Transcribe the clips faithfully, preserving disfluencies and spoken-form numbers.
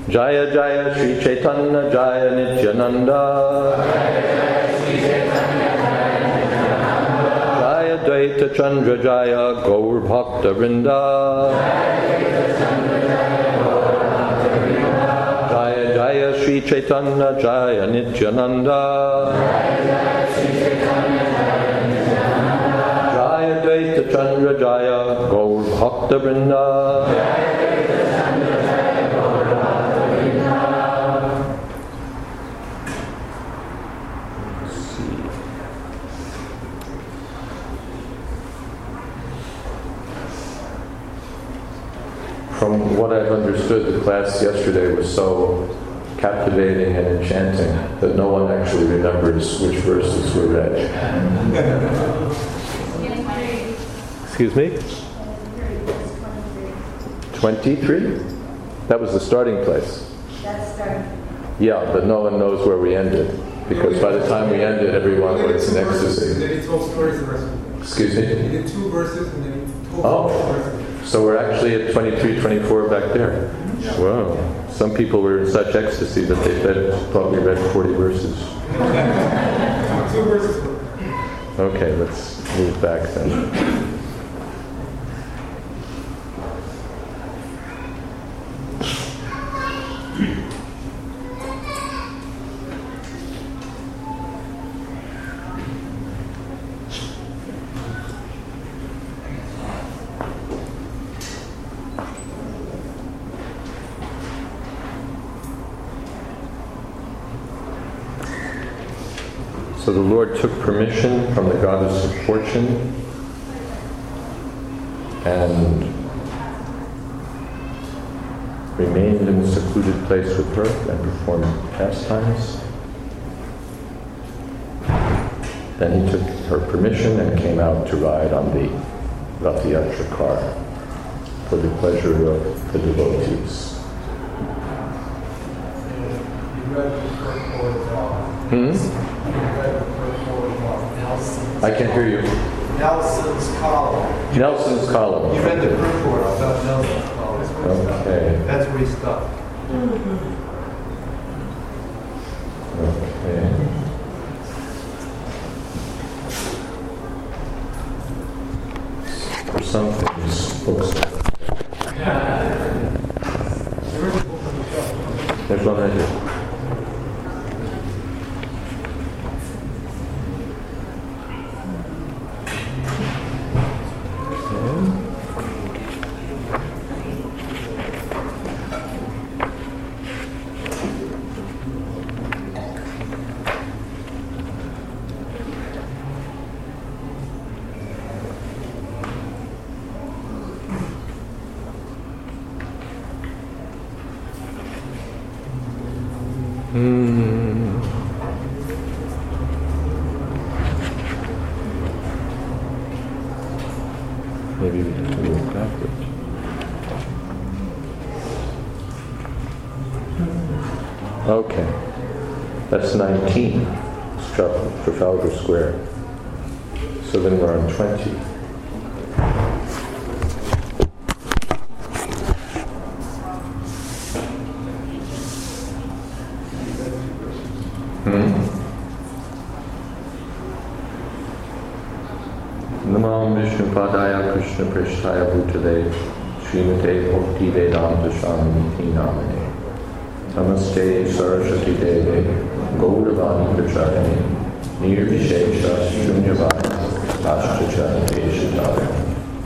Jaya Jaya Sri Chaitanya Jaya Nityananda. Jaya Dvaita Chandra Jaya Gaur Bhakta Vrinda. Jaya Jaya Sri Chaitanya Jaya Nityananda. Jaya Dvaita Chandra Jaya Gaur Bhakta Vrinda. From what I've understood, the class yesterday was so captivating and enchanting that no one actually remembers which verses were read. Excuse me? twenty-three? That was the starting place. That's starting. Yeah, but no one knows where we ended, because by the time we ended, everyone was in ecstasy. And then he told stories the rest of it. Excuse me? He did two verses and then he told Oh. the verses. So we're actually at twenty-three, twenty-four back there. Yeah. Wow. Some people were in such ecstasy that they read, thought we read forty verses. Two verses. Okay, let's move back then. So the Lord took permission from the goddess of fortune and remained in a secluded place with her and performed pastimes. Then he took her permission and came out to ride on the Rath Yatra car for the pleasure of the devotees. Hmm? I can't hear you. Nelson's column. Nelson's column. You read the purport about Nelson's column. Okay. That's where he stopped. Okay. For some things, books. There's one right here. Maybe we have to move backwards. Okay. That's nineteen. Trafalgar Square. So then we're on twenty. Hmm? Namam Vishnu Padaya Krishna Prishtaya Bhutale Srimate Bhakti Vedanta Swami Namane Namaste Saraswati Deve Gauravani Pracharane Nirvishesha Shunyavana Ashtacha Deshatara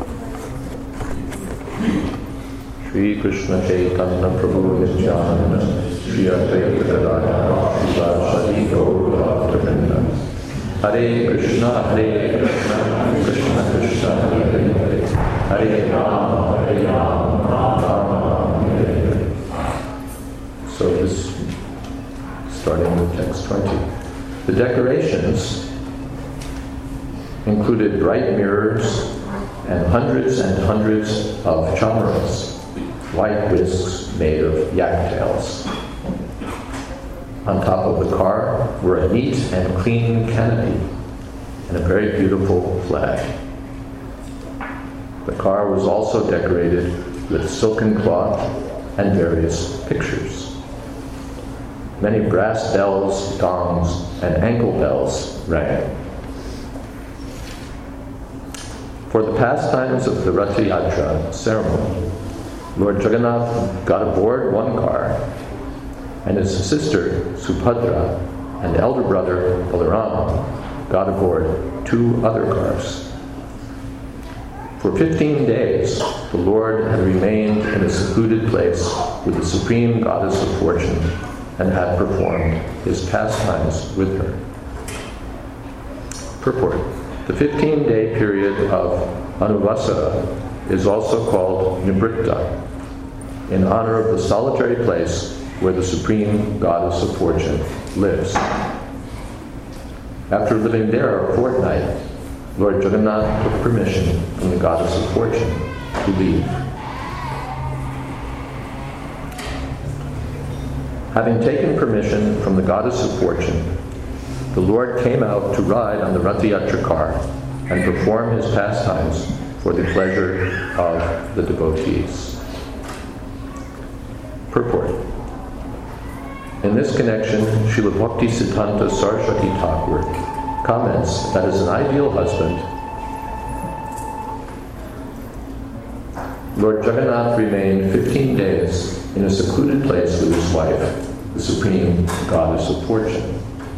Shri Krishna Chaitanya Prabhu Nityananda Shri Advaita Gadadhara Srivasadi Gaura Bhakta Hare Krishna, Hare Krishna, Krishna Krishna, Hare Hare, Hare Rama, Hare Rama, Rama Rama, Hare Hare. So this, starting with text twenty. The decorations included bright mirrors and hundreds and hundreds of chamaras, white whisks made of yak tails. On top of the car were a neat and clean canopy and a very beautiful flag. The car was also decorated with silken cloth and various pictures. Many brass bells, gongs, and ankle bells rang. For the pastimes of the Rath Yatra ceremony, Lord Jagannath got aboard one car, and his sister Subhadra and elder brother Balarama got aboard two other cars. For fifteen days, the Lord had remained in a secluded place with the Supreme Goddess of Fortune and had performed his pastimes with her. Purport. The fifteen-day period of Anuvasara is also called Nibritta, in honor of the solitary place where the Supreme Goddess of Fortune lives. After living there a fortnight, Lord Jagannath took permission from the Goddess of Fortune to leave. Having taken permission from the Goddess of Fortune, the Lord came out to ride on the Rath Yatra car and perform his pastimes for the pleasure of the devotees. Purport. In this connection, Srila Bhakti Siddhanta Saraswati Thakur comments that as an ideal husband, Lord Jagannath remained fifteen days in a secluded place with his wife, the Supreme Goddess of Fortune.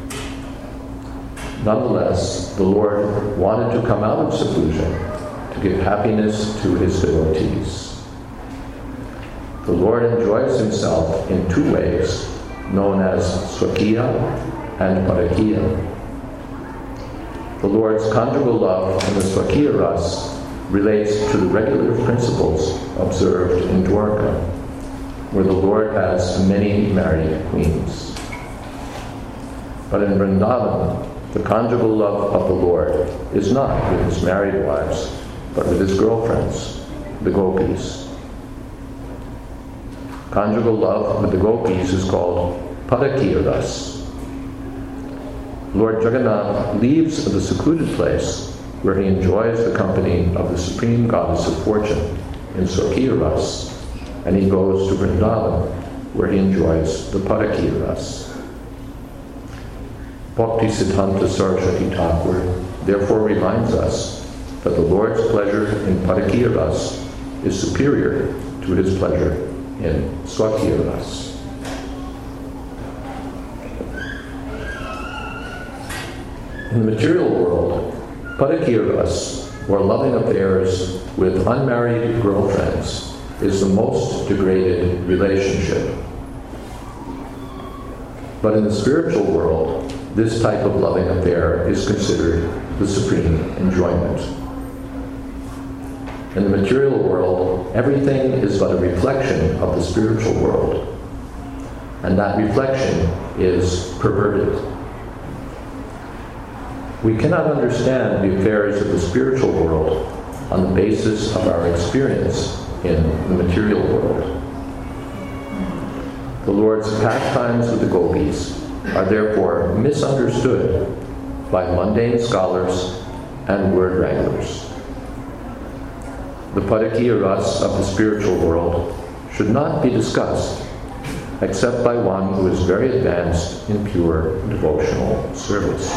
Nonetheless, the Lord wanted to come out of seclusion to give happiness to his devotees. The Lord enjoys himself in two ways, known as Swakiya and Parakiya. The Lord's conjugal love in the Swakiya Ras relates to the regular principles observed in Dwarka, where the Lord has many married queens. But in Vrindavan, the conjugal love of the Lord is not with his married wives, but with his girlfriends, the gopis. Conjugal love with the gopis is called Parakiya Ras. Lord Jagannath leaves the secluded place where he enjoys the company of the Supreme Goddess of Fortune in Swakiya Ras, and he goes to Vrindavan where he enjoys the Parakiya Ras. Bhakti Siddhanta Saraswati Thakur therefore reminds us that the Lord's pleasure in Parakiya Ras is superior to his pleasure in Swakiya Ras. In the material world, Parakiya Ras, or loving affairs with unmarried girlfriends, is the most degraded relationship. But in the spiritual world, this type of loving affair is considered the supreme enjoyment. In the material world, everything is but a reflection of the spiritual world, and that reflection is perverted. We cannot understand the affairs of the spiritual world on the basis of our experience in the material world. The Lord's pastimes with the gopis are therefore misunderstood by mundane scholars and word wranglers. The Parakiya Ras of the spiritual world should not be discussed except by one who is very advanced in pure devotional service.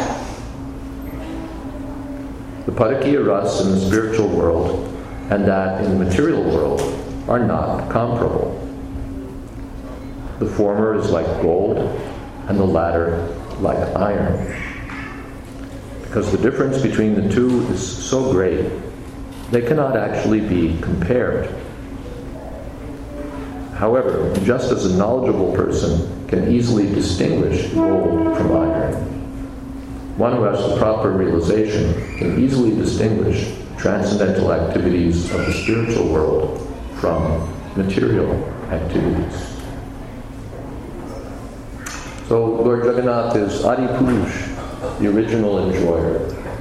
The Parakiya Ras in the spiritual world and that in the material world are not comparable. The former is like gold and the latter like iron. Because the difference between the two is so great, they cannot actually be compared. However, just as a knowledgeable person can easily distinguish gold from iron, one who has the proper realization can easily distinguish transcendental activities of the spiritual world from material activities. So Lord Jagannath is Adi Purush, the original enjoyer.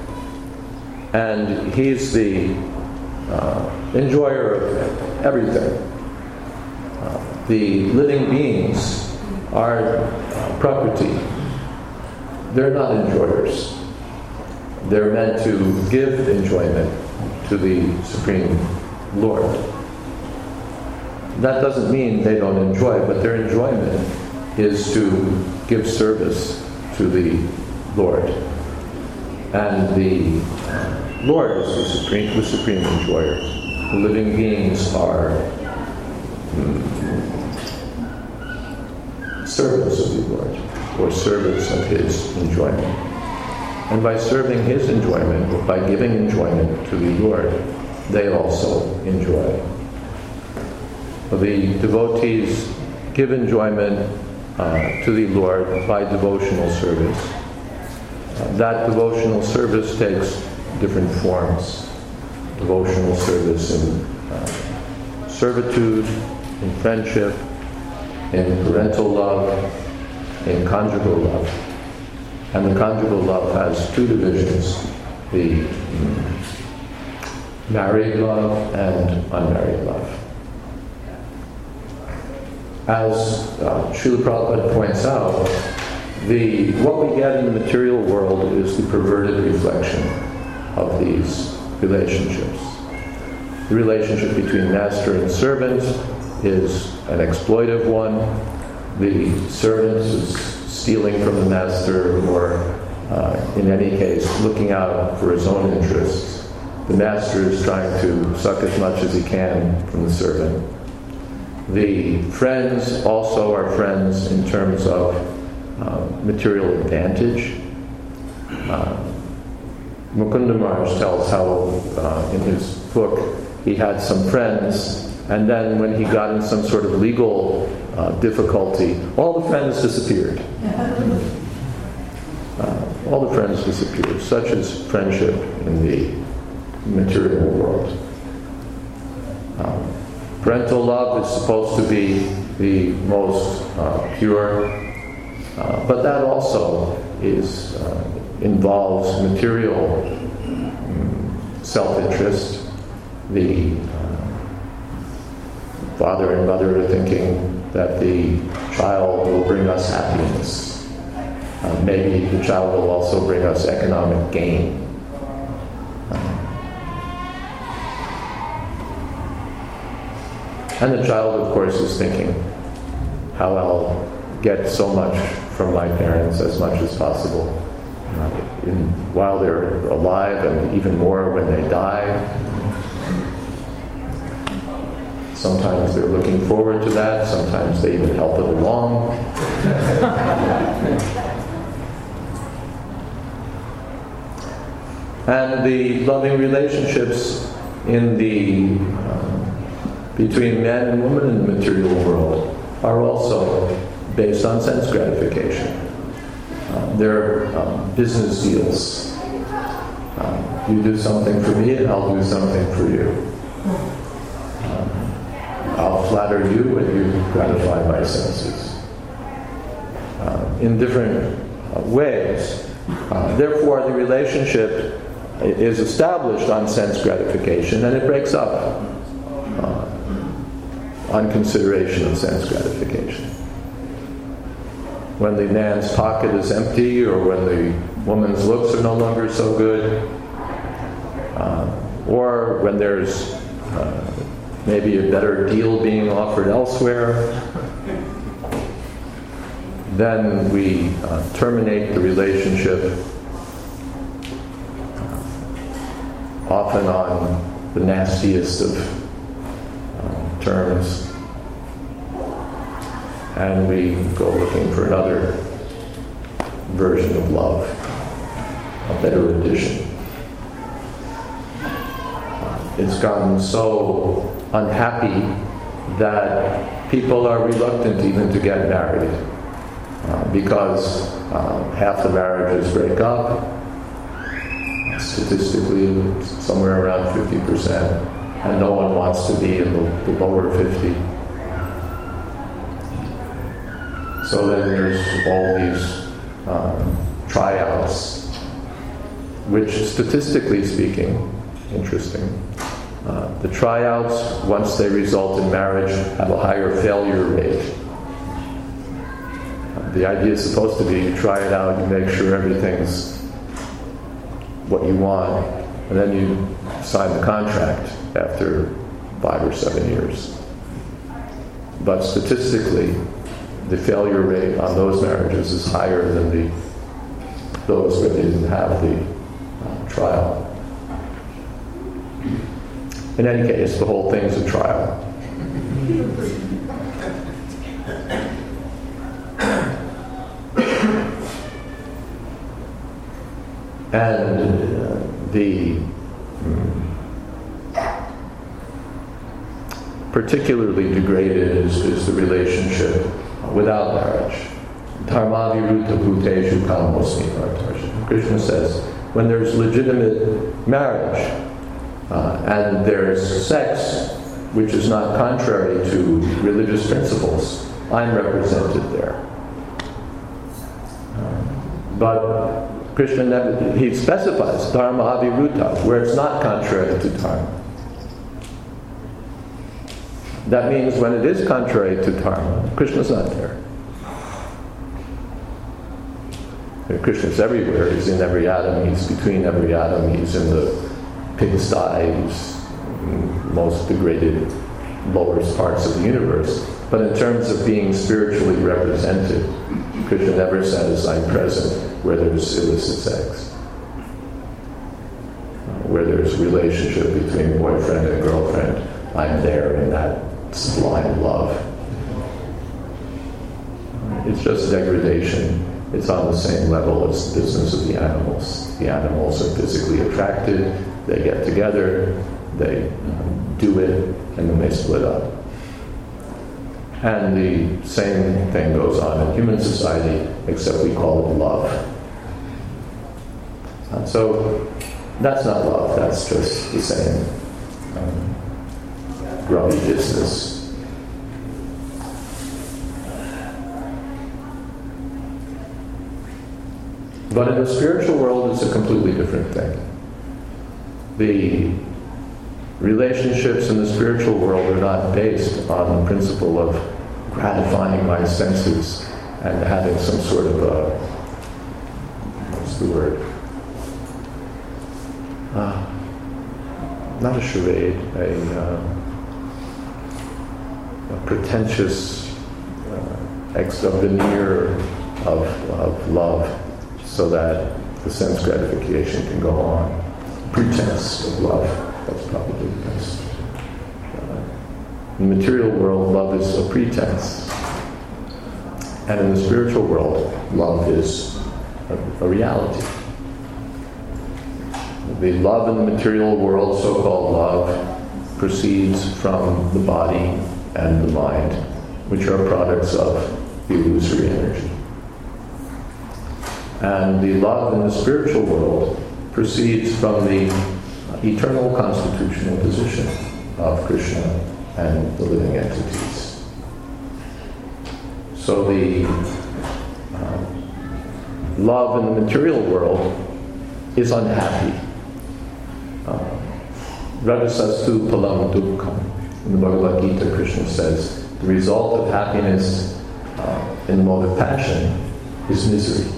And he's the uh, enjoyer of everything. Uh, the living beings are uh, Prakriti. They're not enjoyers. They're meant to give enjoyment to the Supreme Lord. that doesn't mean they don't enjoy, but their enjoyment is to give service to the Lord. And the Lord is the supreme, the supreme enjoyer. The living beings are mm, servants of the Lord, or servants of His enjoyment. And by serving His enjoyment, by giving enjoyment to the Lord, they also enjoy. The devotees give enjoyment uh, to the Lord by devotional service. Uh, that devotional service takes different forms. Devotional service in uh, servitude, in friendship, in parental love, in conjugal love. And the conjugal love has two divisions, the mm, married love and unmarried love. As uh, Srila Prabhupada points out, the, what we get in the material world is the perverted reflection of these relationships. The relationship between master and servant is an exploitive one. The servant is stealing from the master, or uh, in any case, looking out for his own interests. The master is trying to suck as much as he can from the servant. The friends also are friends in terms of uh, material advantage. Uh, Mukunda Maharaj tells how uh, in his book he had some friends, and then when he got in some sort of legal uh, difficulty, all the friends disappeared. Uh, all the friends disappeared. Such is friendship in the material world. Um, parental love is supposed to be the most uh, pure, uh, but that also is uh, involves material um, self-interest. The uh, father and mother are thinking that the child will bring us happiness. Uh, maybe the child will also bring us economic gain. And the child, of course, is thinking how I'll get so much from my parents, as much as possible, uh, in, while they're alive, and even more when they die. Sometimes they're looking forward to that. Sometimes they even help it along. And the loving relationships in the uh, between man and woman in the material world are also based on sense gratification. Uh, they're um, business deals. Um, you do something for me, and I'll do something for you. Um, I'll flatter you, and you gratify my senses. Uh, in different uh, ways. Uh, therefore, the relationship is established on sense gratification, and it breaks up uh, on consideration of sense gratification. When the man's pocket is empty, or when the woman's looks are no longer so good, uh, or when there's uh, maybe a better deal being offered elsewhere, then we uh, terminate the relationship, uh, often on the nastiest of uh, terms, and we go looking for another version of love, a better edition. Uh, it's gotten so unhappy that people are reluctant even to get married. Uh, because uh, half the marriages break up, statistically somewhere around fifty percent, and no one wants to be in the, the lower fifty. So then there's all these um, tryouts, which statistically speaking, interesting, uh, the tryouts, once they result in marriage, have a higher failure rate. The idea is supposed to be you try it out, you make sure everything's what you want, and then you sign the contract after five or seven years. but statistically, the failure rate on those marriages is higher than the those where they didn't have the uh, trial. In any case, the whole thing's a trial. And uh, the um, particularly degraded is, is the relationship without marriage. Dharmaviruta bhuteshu kamosmi vartarsha. Krishna says, when there's legitimate marriage uh, and there's sex which is not contrary to religious principles, I'm represented there. Uh, but Krishna never, he specifies dharma aviruta, where it's not contrary to dharma. That means when it is contrary to dharma, Krishna's not there. Krishna's everywhere. He's in every atom. He's between every atom. He's in the pigsty. He's in most degraded lowest parts of the universe. But in terms of being spiritually represented, Krishna never says, I'm present where there's illicit sex, where there's a relationship between boyfriend and girlfriend. I'm there in that sublime love. It's just degradation. It's on the same level as the business of the animals. The animals are physically attracted, they get together, they um, do it, and then they split up. And the same thing goes on in human society, except we call it love. And so that's not love, that's just the same um, grubby business. But in the spiritual world, it's a completely different thing. The relationships in the spiritual world are not based on the principle of gratifying my senses and having some sort of a, what's the word? Uh, not a charade, a, uh, a pretentious uh, extra veneer of, of love, so that the sense gratification can go on. Pretense of love, that's probably the best. Uh, in the material world, love is a pretense. And in the spiritual world, love is a, a reality. The love in the material world, so-called love, proceeds from the body and the mind, which are products of the illusory energy. And the love in the spiritual world proceeds from the eternal constitutional position of Krishna and the living entities. So the uh, love in the material world is unhappy. Ragasastu palam dukkham. In the Bhagavad Gita, Krishna says, the result of happiness uh, in the mode of passion is misery.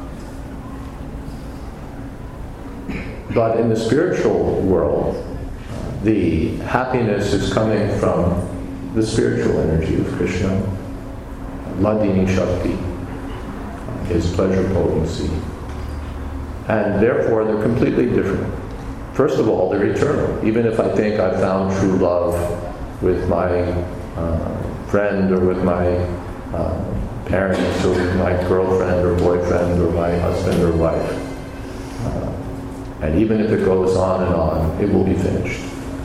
But in the spiritual world, the happiness is coming from the spiritual energy of Krishna, Hladini Shakti, his pleasure potency. And therefore, they're completely different. First of all, they're eternal. Even if I think I've found true love with my uh, friend or with my uh, parents or with my girlfriend or boyfriend or my husband or wife, uh, and even if it goes on and on, it will be finished.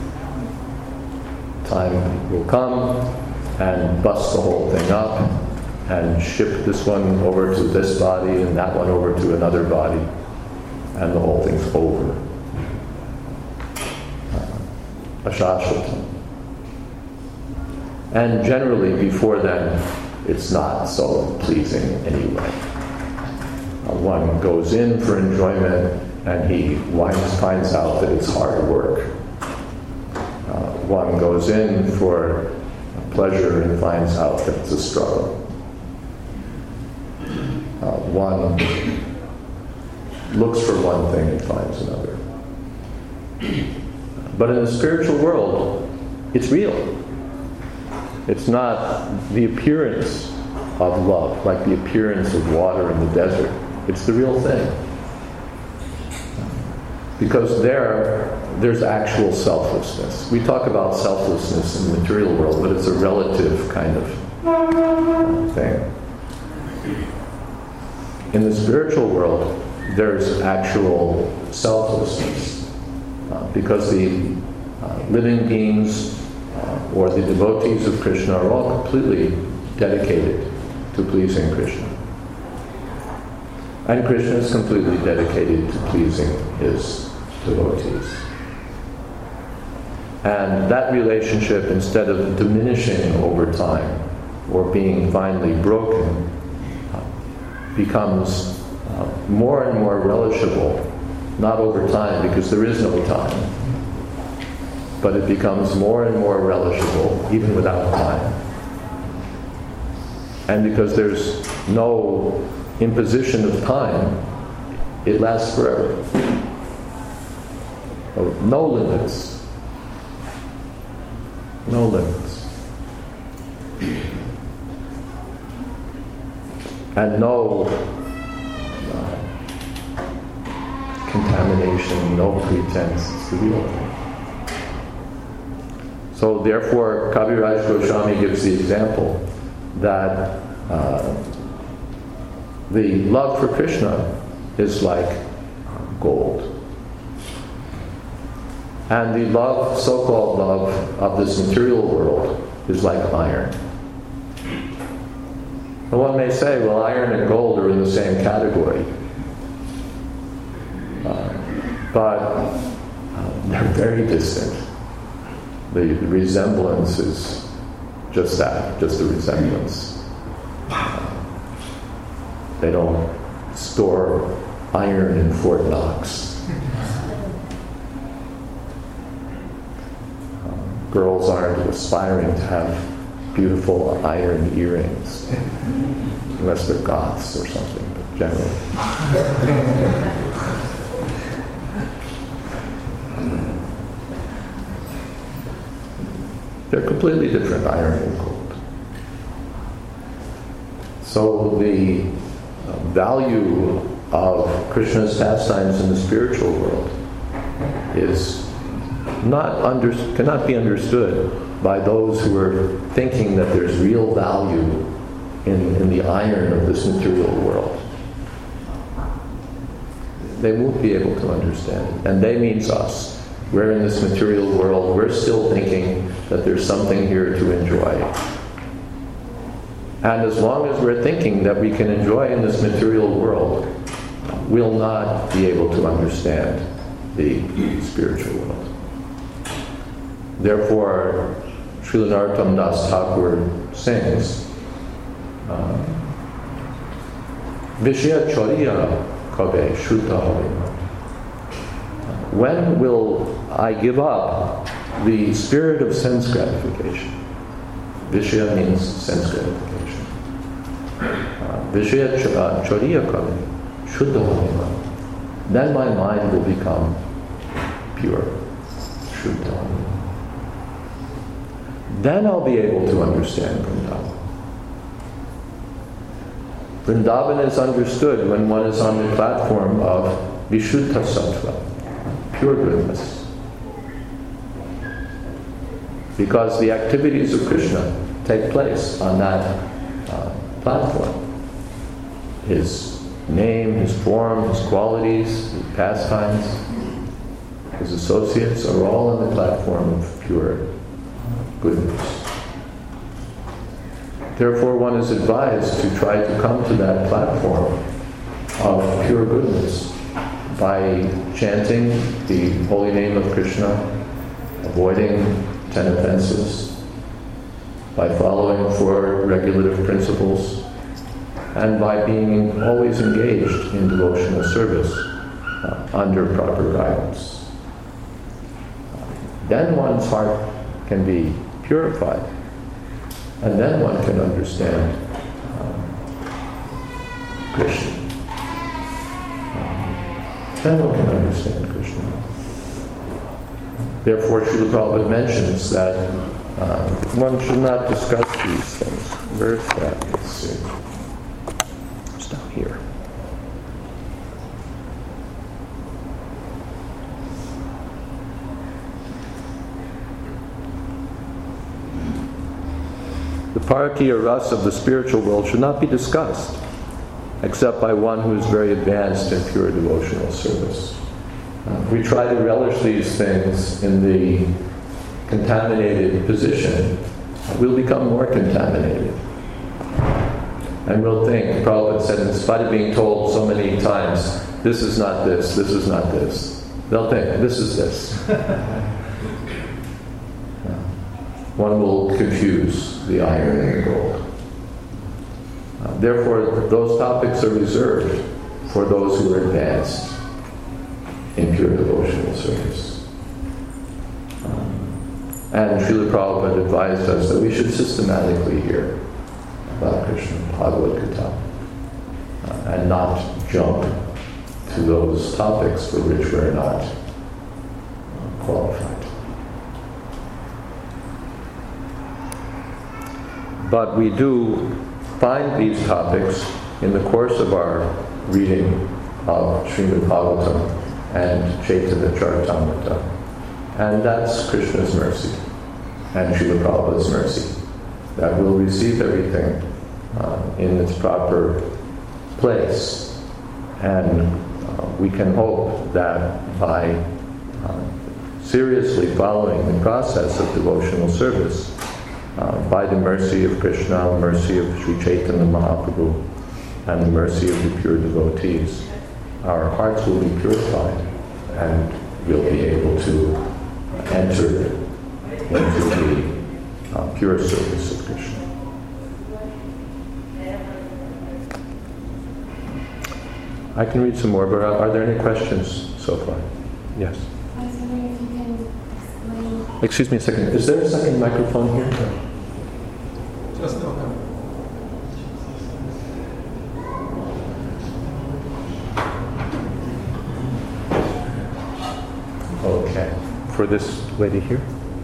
Time will come and bust the whole thing up and ship this one over to this body and that one over to another body, and the whole thing's over. Uh, Ashashvatam. And generally before then, it's not so pleasing anyway. Uh, one goes in for enjoyment and he winds, finds out that it's hard work. Uh, one goes in for pleasure and finds out that it's a struggle. Uh, one looks for one thing and finds another. But in the spiritual world, it's real. It's not the appearance of love, like the appearance of water in the desert. It's the real thing. Because there, there's actual selflessness. We talk about selflessness in the material world, but it's a relative kind of thing. In the spiritual world, there's actual selflessness. Uh, because the uh, living beings uh, or the devotees of Krishna are all completely dedicated to pleasing Krishna. And Krishna is completely dedicated to pleasing his devotees. And that relationship, instead of diminishing over time or being finally broken, uh, becomes uh, more and more relishable, not over time because there is no time, but it becomes more and more relishable even without time. And because there's no imposition of time, it lasts forever. No limits. No limits. And no uh, contamination, no pretense. It's the real thing. So therefore, Kaviraj Goswami gives the example that uh, the love for Krishna is like gold. And the love, so-called love of this material world is like iron. And one may say, well, iron and gold are in the same category. Uh, but uh, they're very distant. The, the resemblance is just that, just a resemblance. Uh, they don't store iron in Fort Knox. Girls aren't aspiring to have beautiful iron earrings, unless they're goths or something, but generally. They're completely different, iron and gold. So the uh, value of Krishna's pastimes in the spiritual world is not under, cannot be understood by those who are thinking that there's real value in, in the iron of this material world. They won't be able to understand it. And they means us. We're in this material world. We're still thinking that there's something here to enjoy. And as long as we're thinking that we can enjoy in this material world, we'll not be able to understand the spiritual world. Therefore, Srila Narottam Das Thakur sings, Vishya Choriya Kabe Shuddha Hoima. When will I give up the spirit of sense gratification? Vishya means sense gratification. Vishya Choriya Kabe Shuddha Hoima. Then my mind will become pure. Shuddha Hoima. Then I'll be able to understand Vrindavan. Vrindavan is understood when one is on the platform of Vishuddha Sattva, pure goodness. Because the activities of Krishna take place on that uh, platform. His name, his form, his qualities, his pastimes, his associates are all on the platform of pure goodness. Therefore, one is advised to try to come to that platform of pure goodness by chanting the holy name of Krishna, avoiding ten offenses, by following four regulative principles, and by being always engaged in devotional service uh, under proper guidance. Then one's heart can be purified, and then one can understand um, Krishna. Um, then one can understand Krishna. Therefore, Srila Prabhupada mentions that Uh, one should not discuss these things. Where's that? Let's see. It's down here. The paraki or ras of the spiritual world should not be discussed, except by one who is very advanced in pure devotional service. Uh, if we try to relish these things in the contaminated position, we'll become more contaminated. And we'll think, Prabhupada said, in spite of being told so many times, this is not this, this is not this, they'll think, this is this. One will confuse the iron and the gold. Uh, therefore, those topics are reserved for those who are advanced in pure devotional service. Um, and Srila Prabhupada advised us that we should systematically hear about Krishna Bhagavad Gita uh, and not jump to those topics for which we're not uh, qualified. But we do find these topics in the course of our reading of Srimad Bhagavatam and Chaitanya Charitamrita. And that's Krishna's mercy and Srila Prabhupada's mercy, that we'll receive everything uh, in its proper place. And uh, we can hope that by uh, seriously following the process of devotional service, Uh, by the mercy of Krishna, the mercy of Sri Chaitanya Mahaprabhu, and the mercy of the pure devotees, our hearts will be purified and we'll be able to enter into the uh, pure service of Krishna. I can read some more, but are, are there any questions so far? Yes. I was wondering if you can explain. Excuse me a second. Is there a second microphone here? Just no. Okay. For this lady here?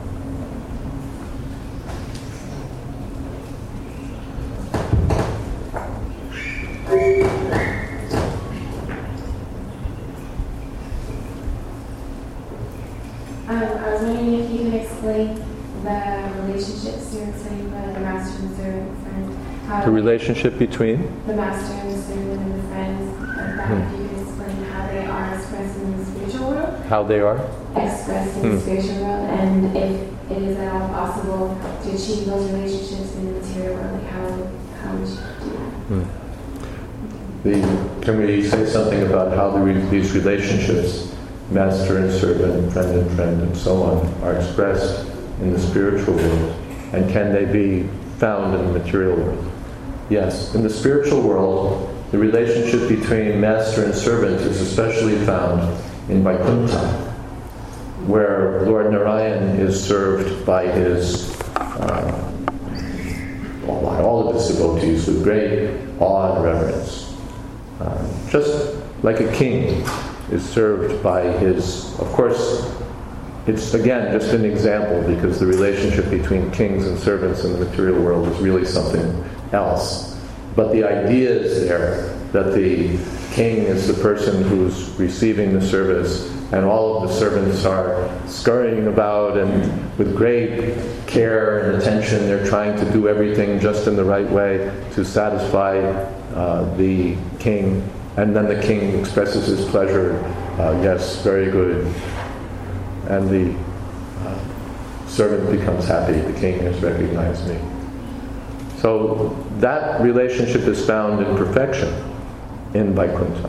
Um, I was wondering if you can explain the relationships you're explaining by the master and servant friend. How The relationship between? the master and the servant and the friends. Of that, Hmm. if you could explain how they are expressed in the spiritual world, How they are? expressed in Hmm. the spiritual world, and if it is at all possible to achieve those relationships in the material world, like how how we should do that. Hmm. The, can we say something about how the, re- these relationships, master and servant, friend and friend, and so on, are expressed in the spiritual world? And can they be found in the material world? Yes. In the spiritual world, the relationship between master and servant is especially found in Vaikuntha, where Lord Narayan is served by his uh, all, all of his devotees with great awe and reverence. Uh, just like a king is served by his, of course, it's again just an example, because the relationship between kings and servants in the material world is really something else. But the idea is there that the king is the person who's receiving the service, and all of the servants are scurrying about, and with great care and attention they're trying to do everything just in the right way to satisfy uh, the king. And then the king expresses his pleasure, uh, yes, very good. And the uh, servant becomes happy, the king has recognized me. So that relationship is found in perfection in Vaikuntha,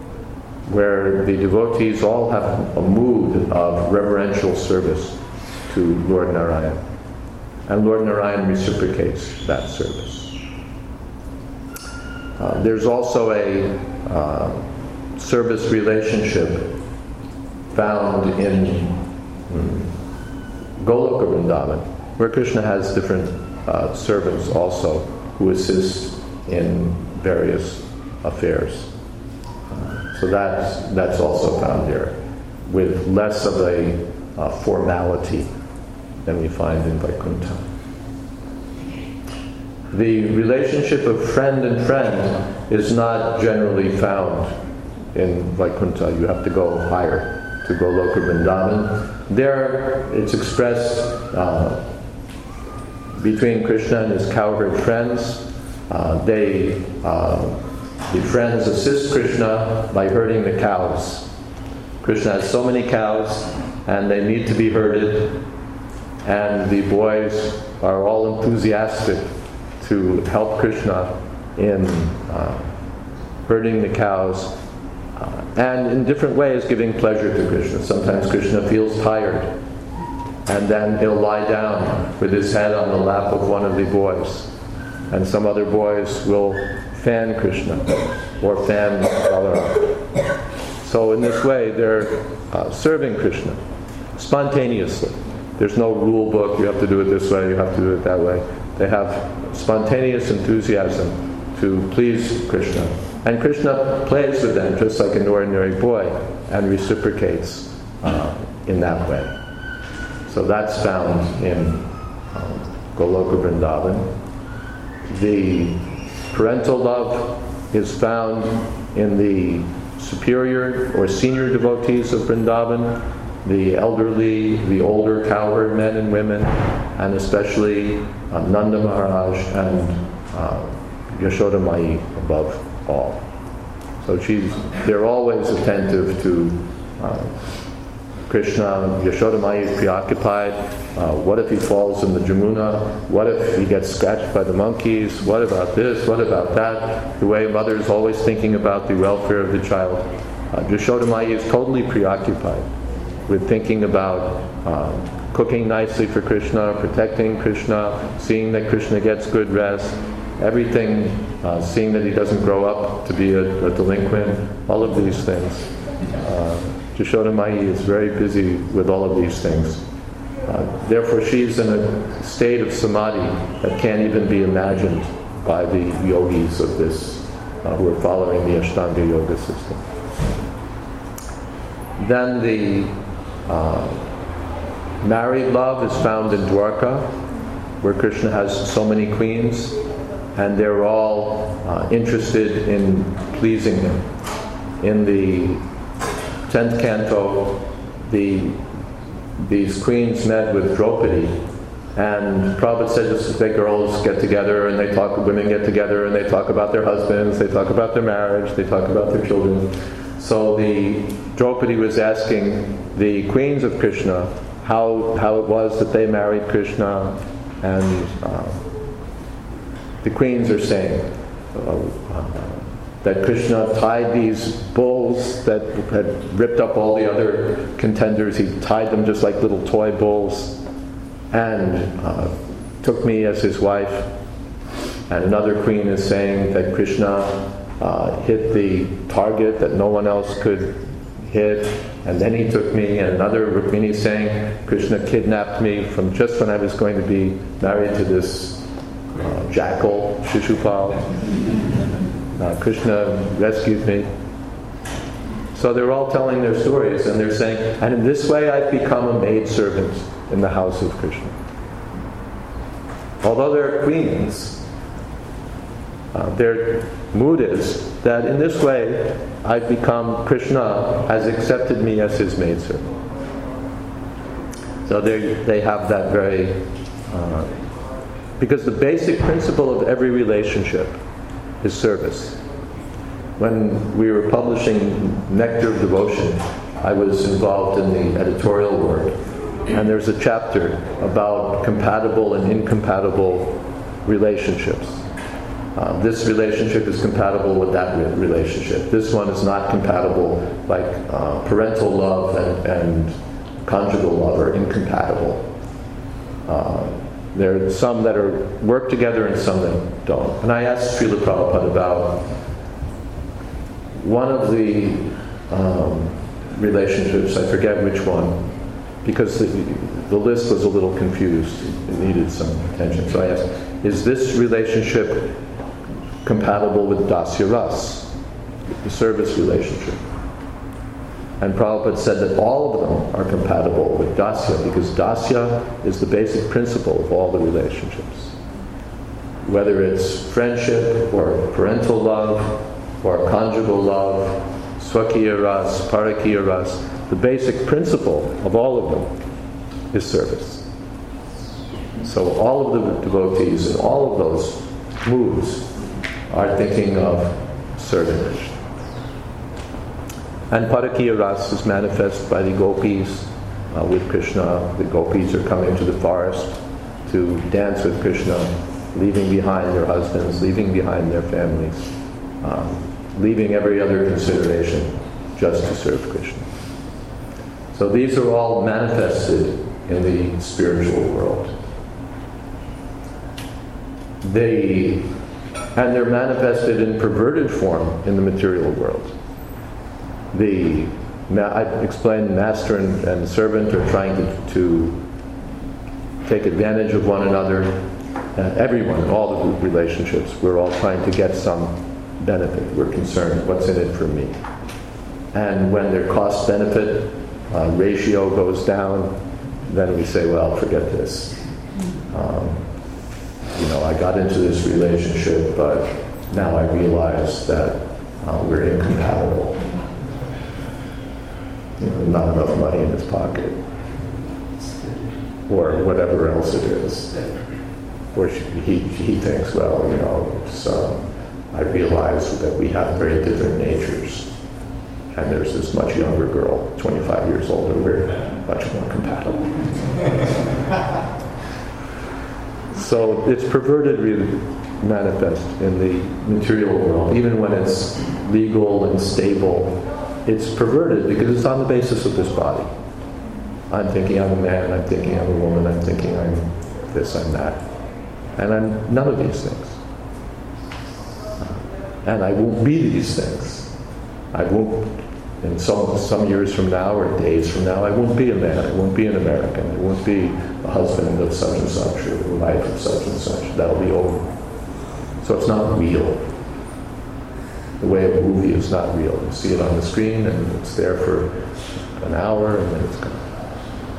where the devotees all have a mood of reverential service to Lord Narayan. And Lord Narayan reciprocates that service. Uh, there's also a uh, service relationship found in um, Goloka Vrindavan, where Krishna has different uh, servants also who assist in various affairs. Uh, so that's, that's also found there, with less of a uh, formality than we find in Vaikuntha. The relationship of friend and friend is not generally found in Vaikuntha. You have to go higher to Goloka Vrindavan. There it's expressed uh, between Krishna and his cowherd friends. Uh, they, uh, the friends assist Krishna by herding the cows. Krishna has so many cows and they need to be herded, and the boys are all enthusiastic to help Krishna in uh, herding the cows, uh, and in different ways giving pleasure to Krishna. Sometimes Krishna feels tired, and then he'll lie down with his head on the lap of one of the boys, and some other boys will fan Krishna or fan Balaram. So in this way they're uh, serving Krishna spontaneously. There's no rule book, you have to do it this way, you have to do it that way. They have spontaneous enthusiasm to please Krishna. And Krishna plays with them just like an ordinary boy and reciprocates uh, in that way. So that's found in um, Goloka Vrindavan. The parental love is found in the superior or senior devotees of Vrindavan, the elderly, the older cowherd men and women, and especially uh, Nanda Maharaj and uh, Yashoda Mai above all. So she's, they're always attentive to uh, Krishna. Yashoda Mai is preoccupied. Uh, what if he falls in the Jamuna? What if he gets scratched by the monkeys? What about this? What about that? The way mother is always thinking about the welfare of the child. Uh, Yashoda Mai is totally preoccupied with thinking about uh, cooking nicely for Krishna, protecting Krishna, seeing that Krishna gets good rest, everything, uh, seeing that he doesn't grow up to be a, a delinquent, all of these things. Uh, Yashoda Mai is very busy with all of these things. Uh, therefore she's in a state of samadhi that can't even be imagined by the yogis of this, uh, who are following the Ashtanga Yoga system. Then the uh, married love is found in Dwarka, where Krishna has so many queens, and they're all uh, interested in pleasing him. In the tenth canto, the these queens met with Draupadi, and Prabhupada said just they girls get together and they talk, women get together and they talk about their husbands, they talk about their marriage, they talk about their children. So the Draupadi was asking the queens of Krishna how how it was that they married Krishna, and uh, the queens are saying uh, uh, that Krishna tied these bulls that had ripped up all the other contenders. He tied them just like little toy bulls, and uh, took me as his wife. And another queen is saying that Krishna uh, hit the target that no one else could hit, and then he took me. And another Rukmini is saying Krishna kidnapped me from just when I was going to be married to this uh, jackal, Shishupal. Uh, Krishna rescued me. So they're all telling their stories, and they're saying, and in this way I've become a maidservant in the house of Krishna. Although they're queens, uh, their mood is that in this way I've become, Krishna has accepted me as his maidservant. So they they have that very, uh, because the basic principle of every relationship is service. When we were publishing Nectar of Devotion, I was involved in the editorial work, and there's a chapter about compatible and incompatible relationships. Uh, this relationship is compatible with that re- relationship. This one is not compatible, like uh, parental love and, and conjugal love are incompatible. Uh, There are some that are work together and some that don't. And I asked Srila Prabhupada about one of the um, relationships, I forget which one, because the, the list was a little confused. It needed some attention. So I asked, is this relationship compatible with Dasya Ras, the service relationship? And Prabhupada said that all of them are compatible with dasya, because dasya is the basic principle of all the relationships. Whether it's friendship, or parental love, or conjugal love, swakiya ras, parakiya ras, the basic principle of all of them is service. So all of the devotees in all of those moods are thinking of serving Krishna. And Parakiya Ras is manifest by the gopis uh, with Krishna. The gopis are coming to the forest to dance with Krishna, leaving behind their husbands, leaving behind their families, um, leaving every other consideration just to serve Krishna. So these are all manifested in the spiritual world. They, and they're manifested in perverted form in the material world. The, I explained master and, and servant are trying to, to take advantage of one another. Uh, everyone, in all the relationships, we're all trying to get some benefit. We're concerned, what's in it for me? And when their cost-benefit uh, ratio goes down, then we say, well, forget this. Um, you know, I got into this relationship, but now I realize that uh, we're incompatible. You know, not enough money in his pocket, or whatever else it is. Or he, he thinks, well, you know, so I realize that we have very different natures. And there's this much younger girl, twenty-five years older, we're much more compatible. So it's perverted really manifest in the material world, even when it's legal and stable. It's perverted because it's on the basis of this body. I'm thinking I'm a man, I'm thinking I'm a woman, I'm thinking I'm this, I'm that. And I'm none of these things. And I won't be these things. I won't, in some, some years from now or days from now, I won't be a man, I won't be an American, I won't be a husband of such and such or a wife of such and such. That'll be over. So it's not real. The way a movie is not real. You see it on the screen and it's there for an hour and then it's gone.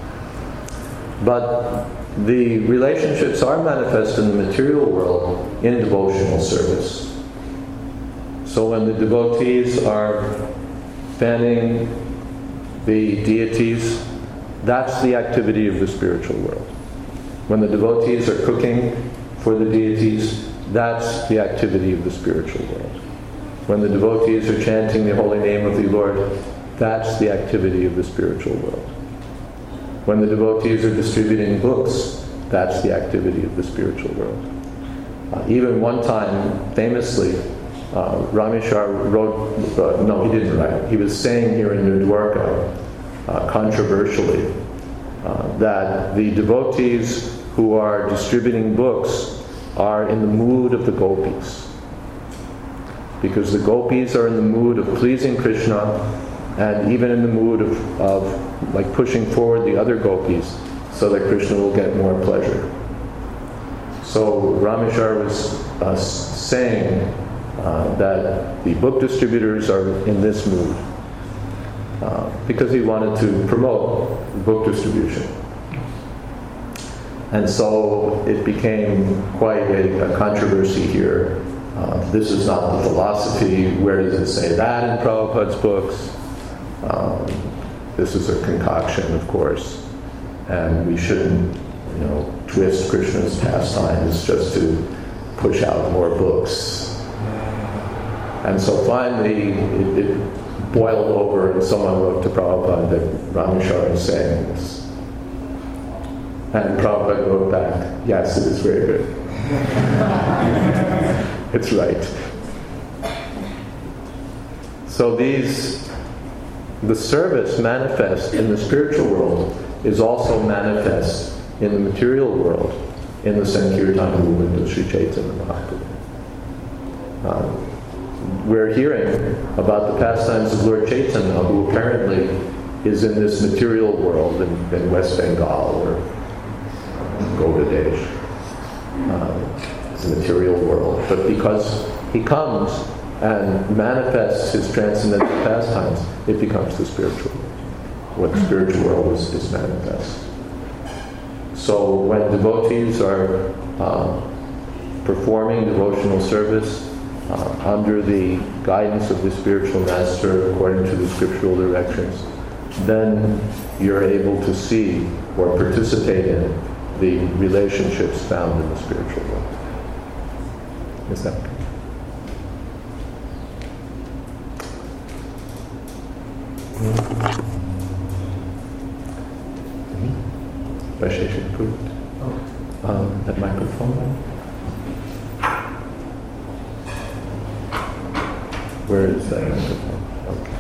But the relationships are manifest in the material world in devotional service. So when the devotees are fanning the deities, that's the activity of the spiritual world. When the devotees are cooking for the deities, that's the activity of the spiritual world. When the devotees are chanting the holy name of the Lord, that's the activity of the spiritual world. When the devotees are distributing books, that's the activity of the spiritual world. Uh, even one time, famously, uh, Rameshwar wrote, uh, no, he didn't write, he was saying here in New Dwarka, uh, controversially, uh, that the devotees who are distributing books are in the mood of the gopis. Because the gopis are in the mood of pleasing Krishna and even in the mood of, of like pushing forward the other gopis so that Krishna will get more pleasure. So Rameshwar was uh, saying uh, that the book distributors are in this mood uh, because he wanted to promote book distribution. And so it became quite a, a controversy here. Uh, this is not the philosophy. Where does it say that in Prabhupada's books? Um, this is a concoction, of course, and we shouldn't, you know, twist Krishna's pastimes just to push out more books. And so finally, it, it boiled over, and someone wrote to Prabhupada that Rameshwar is saying this. And Prabhupada wrote back, yes, it is very good. It's right. So these, the service manifest in the spiritual world is also manifest in the material world in the Sankirtan movement of Sri Chaitanya Mahaprabhu. Um, we're hearing about the pastimes of Lord Chaitanya, who apparently is in this material world in, in West Bengal or Godadesh. Um, the material world, but because he comes and manifests his transcendental pastimes, it becomes the spiritual world. What the spiritual world is, is manifest. So when devotees are uh, performing devotional service uh, under the guidance of the spiritual master according to the scriptural directions, then you're able to see or participate in the relationships found in the spiritual world. Is that okay? Vaishesha approved. Um, that microphone. Where is that microphone? Okay.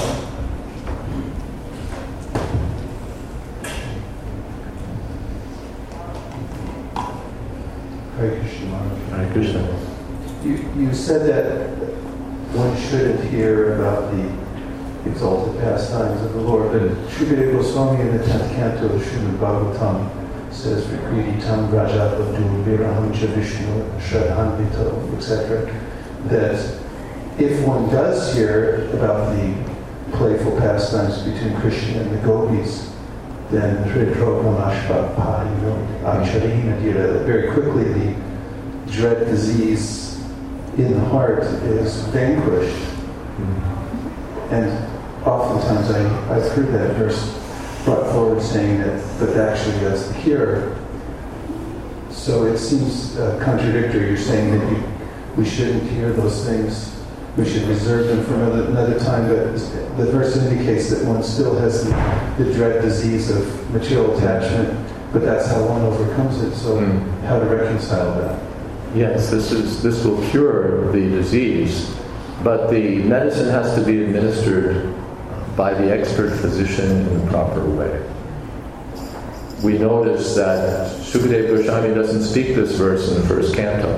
Hare Krishna. Hare Krishna. You, you said that one shouldn't hear about the exalted pastimes of the Lord, but Shukadeva Goswami in the tenth canto of Srimad Bhagavatam says, Vikriti tam raja abdu viraham cha vishnu shradhanvito, et cetera, that if one does hear about the playful pastimes between Krishna and the gopis, then hridrogamashvapha, you know, acharina dira, very quickly the dread disease in the heart is vanquished. Mm-hmm. And oftentimes I, I've heard that verse brought forward saying that, but actually that's the cure. So it seems uh, contradictory. You're saying that you, we shouldn't hear those things. We should reserve them for another, another time. But the verse indicates that one still has the, the dread disease of material attachment, but that's how one overcomes it. So mm. how to reconcile that? Yes, this is this will cure the disease, but the medicine has to be administered by the expert physician in the proper way. We notice that Shukadeva Goswami doesn't speak this verse in the first canto.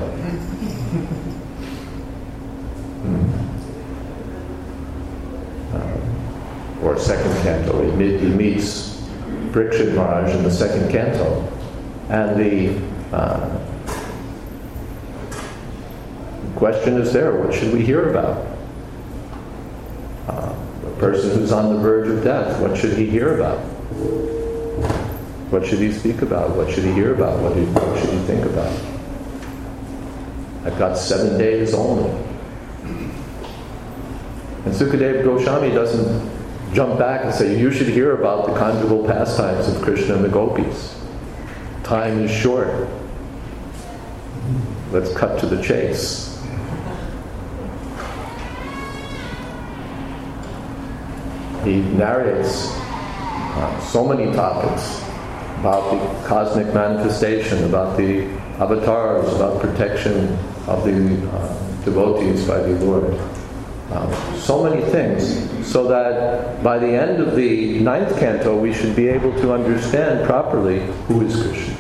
Hmm. Uh, or second canto. He, meet, he meets Parikshit Maharaj in the second canto. And the uh, question is there, what should we hear about? Uh, a person who's on the verge of death, what should he hear about? What should he speak about? What should he hear about? What, do, what should he think about? I've got seven days only. And Sukadeva Goswami doesn't jump back and say, you should hear about the conjugal pastimes of Krishna and the gopis. Time is short. Let's cut to the chase. He narrates uh, so many topics about the cosmic manifestation, about the avatars, about protection of the uh, devotees by the Lord. Uh, so many things, so that by the end of the ninth canto we should be able to understand properly who is Krishna.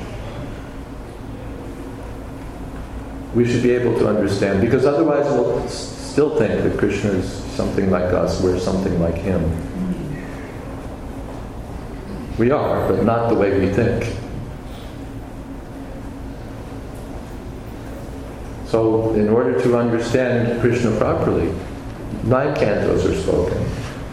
We should be able to understand, because otherwise we'll s- still think that Krishna is something like us, we're something like him. We are, but not the way we think. So, in order to understand Krishna properly, nine cantos are spoken.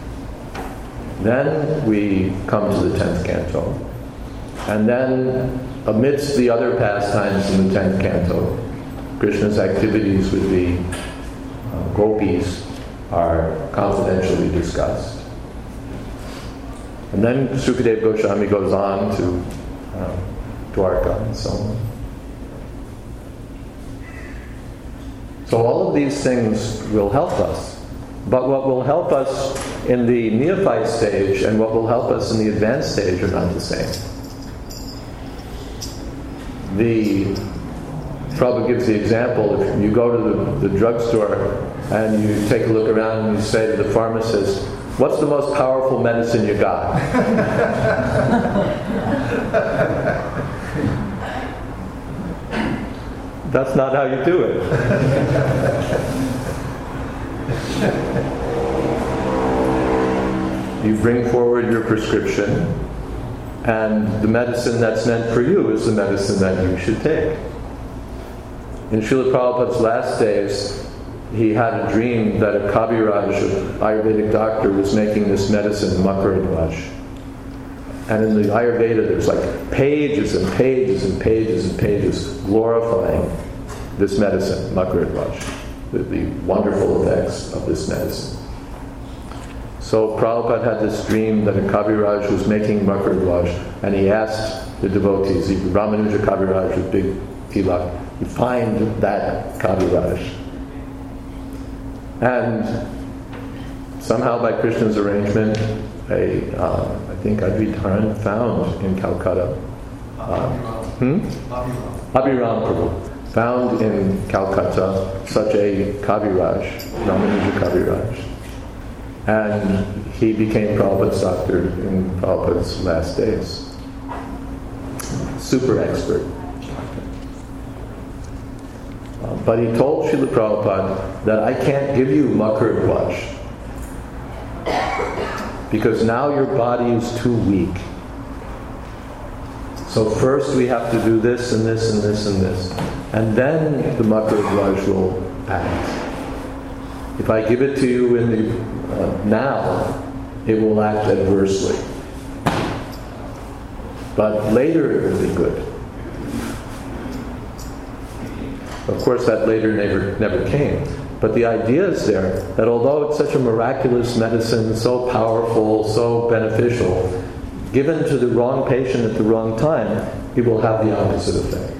Then we come to the tenth canto. And then, amidst the other pastimes in the tenth canto, Krishna's activities with the uh, gopis are confidentially discussed. And then Sukadeva Goswami goes on to uh, Dwarka and so on. So all of these things will help us. But what will help us in the neophyte stage and what will help us in the advanced stage are not the same. The Prabhupada gives the example, if you go to the, the drugstore and you take a look around and you say to the pharmacist, what's the most powerful medicine you got? That's not how you do it. You bring forward your prescription, and the medicine that's meant for you is the medicine that you should take. In Srila Prabhupada's last days, he had a dream that a Kaviraj, an Ayurvedic doctor, was making this medicine, Makaradvaj. And in the Ayurveda, there's like pages and pages and pages and pages glorifying this medicine, Makaradvaj, the, the wonderful effects of this medicine. So Prabhupada had this dream that a Kaviraj was making Makaradvaj, and he asked the devotees, he, Ramanuja Kaviraj with big tilak, to find that Kaviraj. And somehow by Krishna's arrangement, a, uh, I think Advaita found in Calcutta, uh, hmm? Abhiram Prabhu, found in Calcutta such a Kaviraj, Ramanuja Kaviraj. And he became Prabhupada's doctor in Prabhupada's last days. Super expert. Uh, but he told Srila Prabhupada that I can't give you Makaradvaj because now your body is too weak. So first we have to do this and this and this and this. And then the Makaradvaj will act. If I give it to you in the uh, now, it will act adversely. But later it will be good. Of course, that later never never came. But the idea is there that although it's such a miraculous medicine, so powerful, so beneficial, given to the wrong patient at the wrong time, it will have the opposite effect.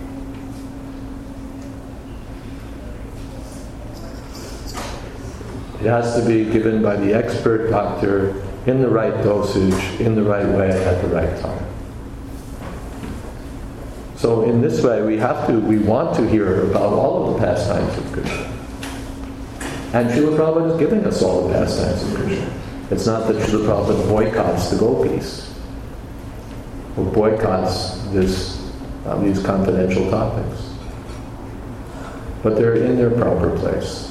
It has to be given by the expert doctor in the right dosage, in the right way, at the right time. So in this way, we have to, we want to hear about all of the pastimes of Krishna. And Srila Prabhupada is giving us all the pastimes of Krishna. It's not that Srila Prabhupada boycotts the gopis, or boycotts this, uh, these confidential topics. But they're in their proper place.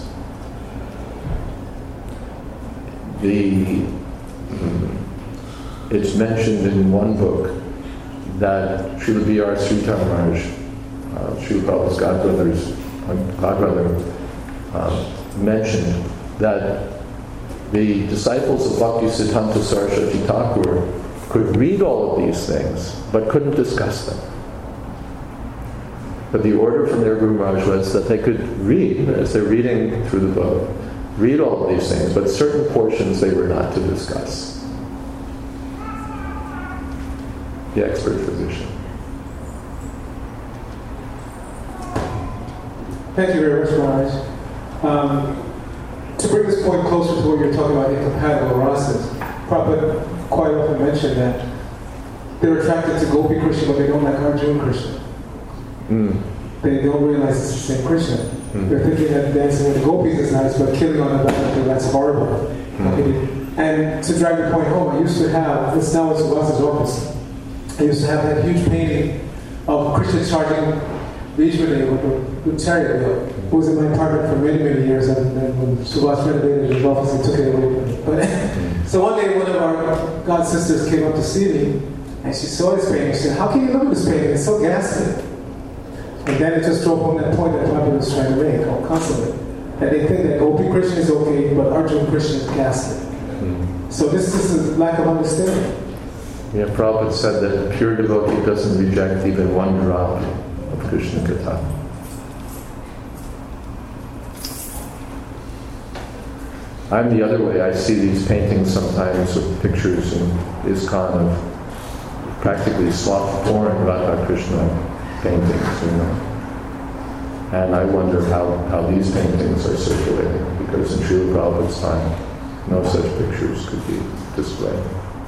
The, it's mentioned in one book that Srila B R Sridhar Maharaj, uh, Srila Prabhupada's godbrother's uh, godbrother, uh, mentioned that the disciples of Bhaktisiddhanta Saraswati Thakur could read all of these things, but couldn't discuss them. But the order from their Guru Maharaj was that they could read, as they're reading through the book, read all of these things, but certain portions they were not to discuss. The expert physician. Thank you very much, Maharaj. Um, to bring this point closer to what you're talking about, incompatible rasas, Prabhupada quite often mentioned that they're attracted to Gopi Krishna, but they don't like Arjuna Krishna. Mm. They don't realize it's the same Krishna. Mm. They're thinking that dancing with the gopis is nice, but killing on the battlefield, that's horrible. Mm. Okay? And to drive the point home, I used to have, this now is Suvasa's office, I used to have that huge painting of Krishna charging Vishwanath with the chariot wheel. It was in my apartment for many, many years, and then when Subhas renovated his office, he took it away from me. But, so one day, one of our god sisters came up to see me, and she saw this painting. She said, "How can you look at this painting? It's so ghastly." And then it just drove home that point that Prabhupada was trying to make constantly. And they think that Gopi Krishna is okay, but Arjuna Krishna is ghastly. Mm. So this is a lack of understanding. Yeah, Prabhupada said that a pure devotee doesn't reject even one drop of Krishna Katha. I'm the other way. I see these paintings sometimes with pictures in ISKCON of practically sloth-born Radha Krishna paintings, you know. And I wonder how, how these paintings are circulating, because in Srila Prabhupada's time, no such pictures could be displayed.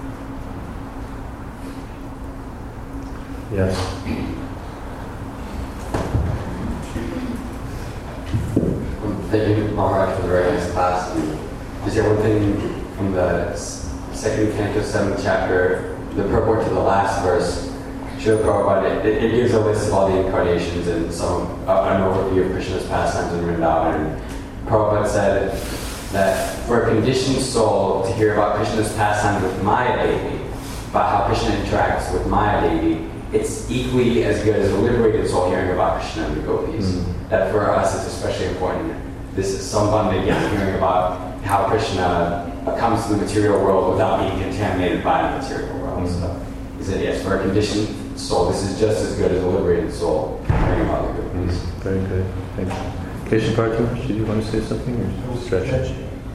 Yes? Thank you, Maharaj, for the very nice class. Is there one thing from the second canto, seventh chapter, the purport to the last verse? Srila Prabhupada, it, it gives a list of all the incarnations and some uh, an overview of Krishna's pastimes in Vrindavan. And Prabhupada said that for a conditioned soul to hear about Krishna's pastimes with Maya Devi, about how Krishna interacts with Maya Devi, it's equally as good as a liberated soul hearing about Krishna and the gopis. Mm-hmm. That for us it's especially important. this is someone that gets hearing about how Krishna comes to the material world without being contaminated by the material world. So he said, yes, for a conditioned soul, this is just as good as a liberated soul, hearing about the good things. Very good. Thank you. Keshavarti, did you want to say something or stretch?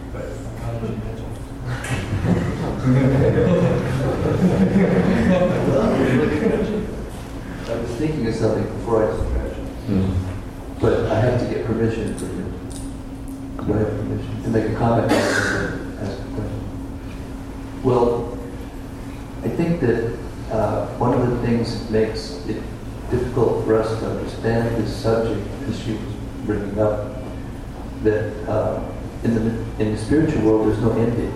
I was thinking of something before I stretch, Mm. but I have to get permission from you. Do I have permission to make a comment or ask a question? Well, I think that uh, one of the things that makes it difficult for us to understand this subject, as she was bringing up, that uh, in the in the spiritual world there's no envy,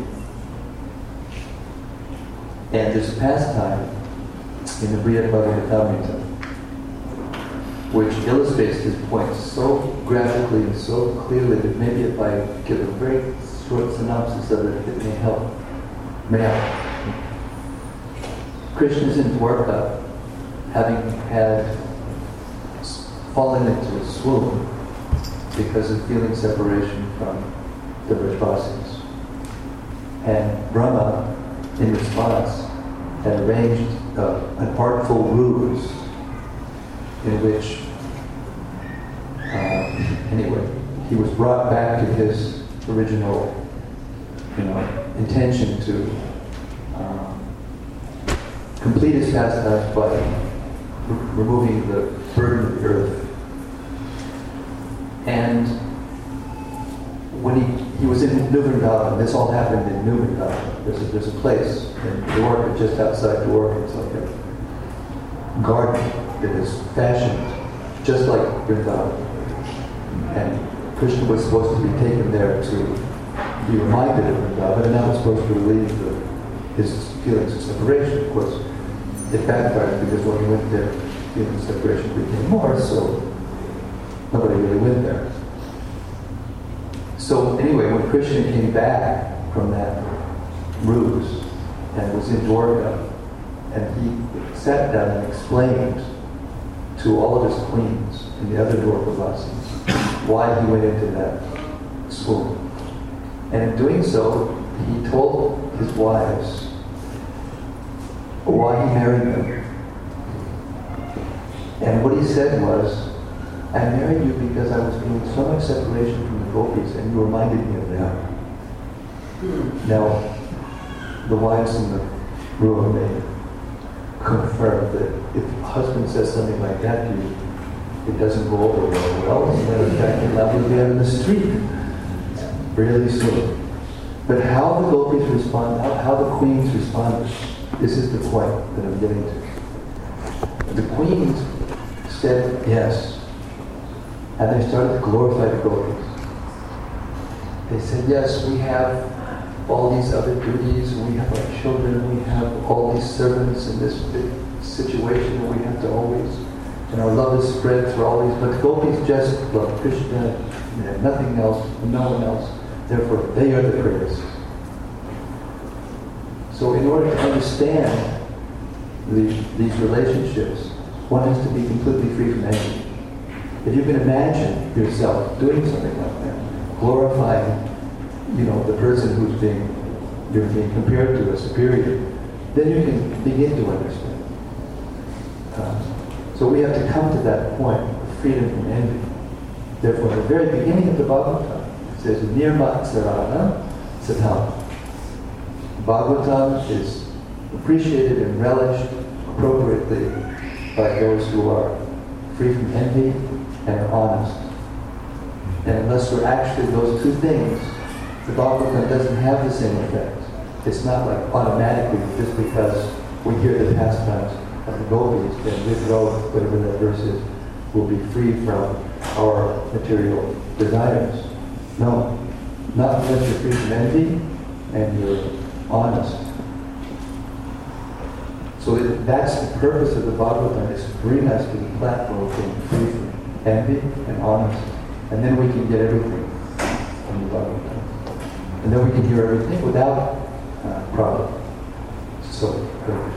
and there's a pastime in the Brihad Bhagavatamrita which illustrates this point so graphically and so clearly that maybe if I give a very short synopsis of it, it may help. May help. Krishna's in Dwarka, having had fallen into a swoon because of feeling separation from the Vrajavasis. And Brahma, in response, had arranged uh, an artful ruse in which, uh, anyway, he was brought back to his original, you know, intention to um, complete his pastimes by re- removing the burden of the earth. And when he, he was in New Vrindavan, this all happened in New Vrindavan. There's a, there's a place in Dwarka, just outside Dwarka, it's like a garden that is fashioned just like Vrindavan. And Krishna was supposed to be taken there to be reminded of Vrindavan, and that was supposed to relieve the, his feelings of separation. Of course, it backfired because when he went there, feelings of separation became more, so nobody really went there. So anyway, when Krishna came back from that ruse and was in Dwarka, and he sat down and explained to all of his queens and the other Dwarkavasis why he went into that swoon. And in doing so, he told his wives why he married them. And what he said was, I married you because I was feeling so much separation from the gopis, and you reminded me of them. Now, the wives in the room, they confirm that if a husband says something like that to you, it doesn't go over very well. As a matter of fact, you're liable to be out in the street really soon. But how the gopis respond, how, how the queens responded, this is the point that I'm getting to. The queens said yes, and they started to glorify the gopis. They said, yes, we have all these other duties, we have our children, we have all these servants in this big situation, and we have to always, and our love is spread through all these, but the gopis just love Krishna, and nothing else, no one else, therefore they are the greatest. So in order to understand the, these relationships, one has to be completely free from envy. If you can imagine yourself doing something like that, glorifying, you know, the person who's being, you're being compared to a superior, then you can begin to understand. Uh, so we have to come to that point of freedom from envy. Therefore, at the very beginning of the Bhagavatam, it says, Nirmat Sarana Satam. Bhagavatam is appreciated and relished appropriately by those who are free from envy and are honest. And unless we're actually those two things, the Bhagavatam doesn't have the same effect. It's not like automatically just because we hear the pastimes of the gopis, then we know whatever that verse is, will be free from our material desires. No, not unless you're free from envy and you're honest. So it, that's the purpose of the Bhagavatam, is to bring us to the platform of being free from envy and honest. And then we can get everything from the Bhagavatam. And then we can hear everything without uh, problem. So, good.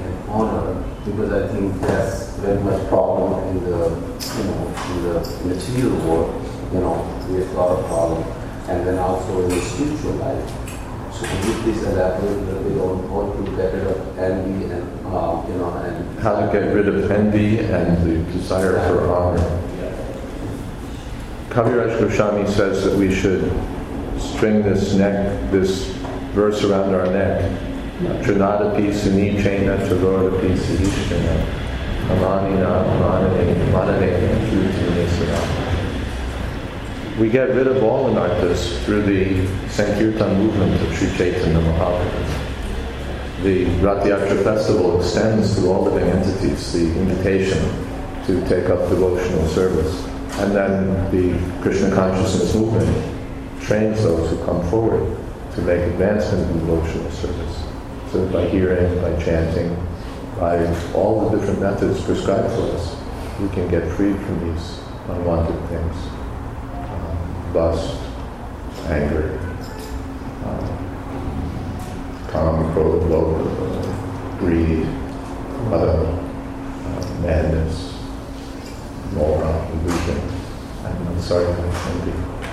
and honor, because I think that's very much problem in the, you know, in the material world, you know, there's a lot of problem, and then also in the spiritual life. So can you please elaborate a little bit on how to get rid of envy and, um, you know, and How to get rid of envy and the desire for honor. Kaviraj Goswami says that we should string this neck, this verse around our neck. Trinadapi suni chaina chagodapi sihishkana amanina manane manane chutinesa. We get rid of all anarthas through the Sankirtan movement of Sri Chaitanya Mahaprabhu. The Rath Yatra festival extends to all living entities the invitation to take up devotional service. And then the Krishna consciousness movement trains those who come forward to make advancement in devotional service. So by hearing, by chanting, by all the different methods prescribed for us, we can get freed from these unwanted things. Um, lust, anger, um, kama, krodha, lobha, greed, other uh, madness, mora, illusion. I'm, I'm sorry, envy.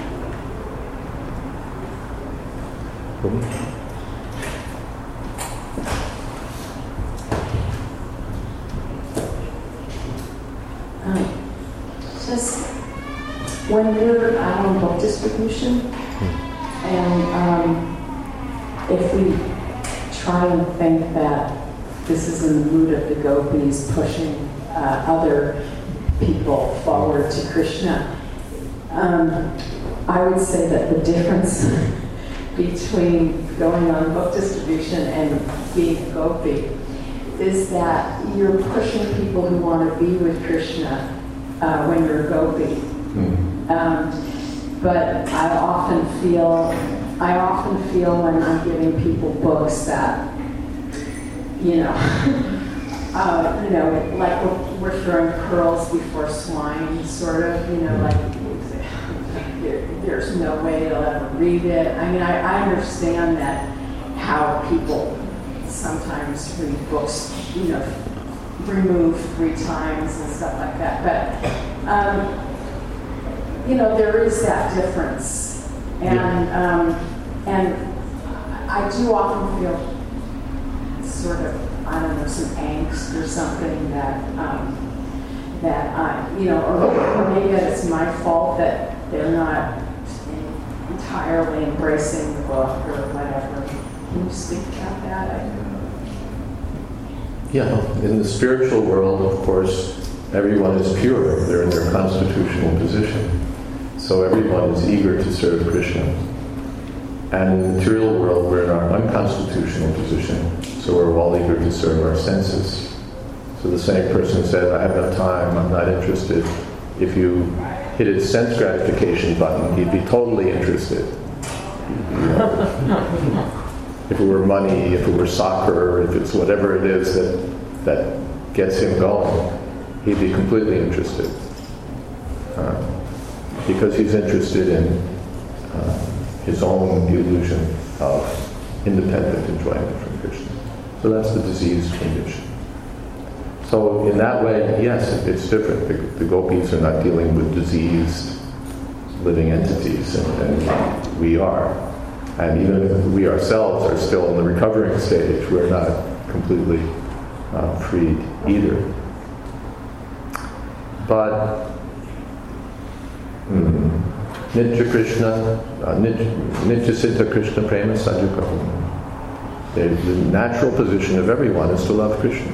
Um, just when we're out on book distribution, and um, if we try and think that this is in the mood of the gopis pushing uh, other people forward to Krishna, um, I would say that the difference between going on book distribution and being a gopi is that you're pushing people who want to be with Krishna uh, when you're a gopi. Mm. Um, but I often feel, I often feel when I'm giving people books that, you know, uh, you know, like we're, we're throwing pearls before swine, sort of, you know, like there, there's no way they'll ever read it. I mean, I, I understand that how people sometimes read books, you know, removed three times and stuff like that. But, um, you know, there is that difference. And, um, and I do often feel sort of, I don't know, some angst or something that, um, that I, you know, or, or maybe that it's my fault that they're not entirely embracing the book or whatever. Can you speak about that? I Yeah, in the spiritual world, of course, everyone is pure. They're in their constitutional position. So everyone is eager to serve Krishna. And in the material world, we're in our unconstitutional position. So we're all eager to serve our senses. So the same person said, I have no time, I'm not interested. If you hit his sense gratification button, he'd be totally interested. If it were money, if it were soccer, if it's whatever it is that that gets him going, he'd be completely interested. Uh, because he's interested in uh, his own illusion of independent enjoyment from Krishna. So that's the diseased condition. So in that way, yes, it's different. The, the gopis are not dealing with diseased living entities, and, and we are. And even if we ourselves are still in the recovering stage, we're not completely uh, freed either. But mm, Nitya Krishna, uh, Nitya Siddha Krishna Prema Sajukam. The, the natural position of everyone is to love Krishna.